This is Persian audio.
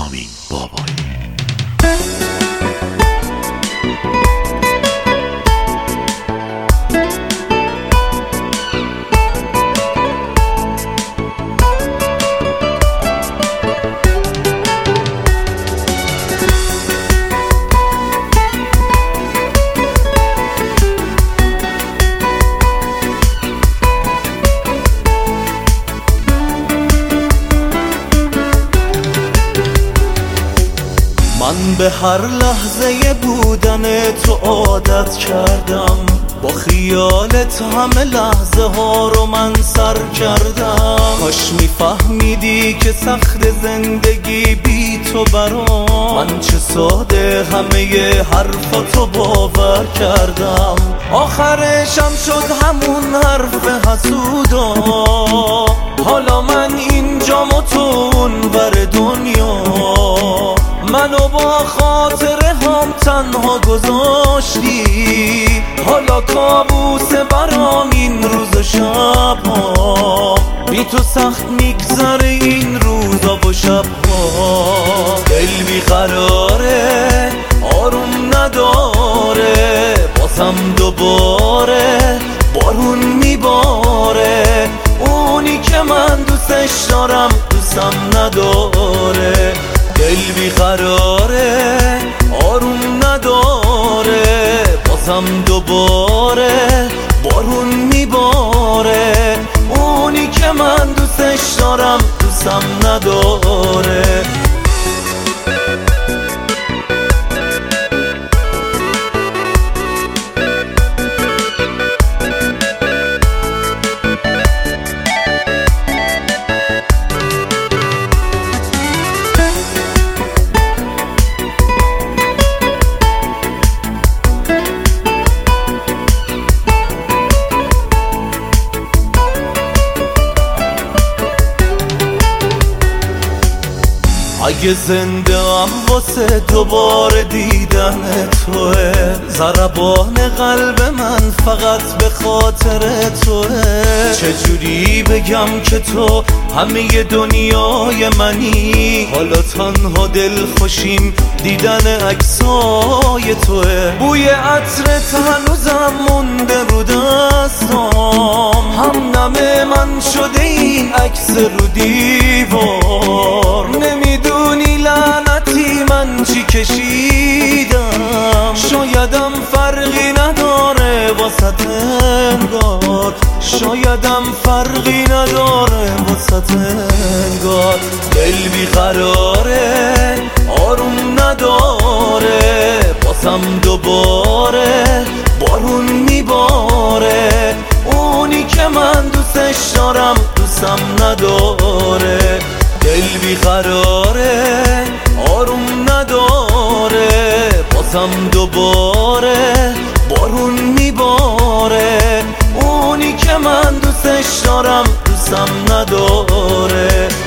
رامین بابایی. من به هر لحظه بودن تو عادت کردم، با خیالت همه لحظه ها رو من سر کردم. کاش میفهمیدی که سخت زندگی بی تو برام، من چه ساده همه حرفاتو باور کردم. آخرشم شد همون حرف حسودا، حالا من اینجام و تو اونور دنیا. منو با خاطره هم تنها گذاشتی، حالا کابوسه برام این روز و شب ها. بی تو سخت میگذره این روزا و شب ها. دل بیقراره آروم نداره، بازم دوباره بارون میباره. اونی که من دوستش دارم دوستم نداره. دل بیقراره آروم نداره، بازم دوباره بارون میباره. اونی که من دوستش دارم دوستم نداره. اگه زنده ام واسه دوباره دیدن توه، ضربان قلب من فقط به خاطر توه. چجوری بگم که تو همه دنیای منی، حالا تنها دل خوشیم دیدن عکسای توه. بوی عطرت هنوزم مونده رو دستام، همنم من شده این عکس رو دیوار. نمیدونی لعنتی من چی کشیدم، شایدم فرقی نداره واسط انگار، شایدم فرقی نداره واسط انگار. دل بیقراره آروم نداره، بازم دوباره بارون میباره. اونی که من دوستش دارم دوستم نداره. دل بیقراره آروم نداره، بازم دوباره بارون میباره. اونی که من دوستش دارم دوستم نداره.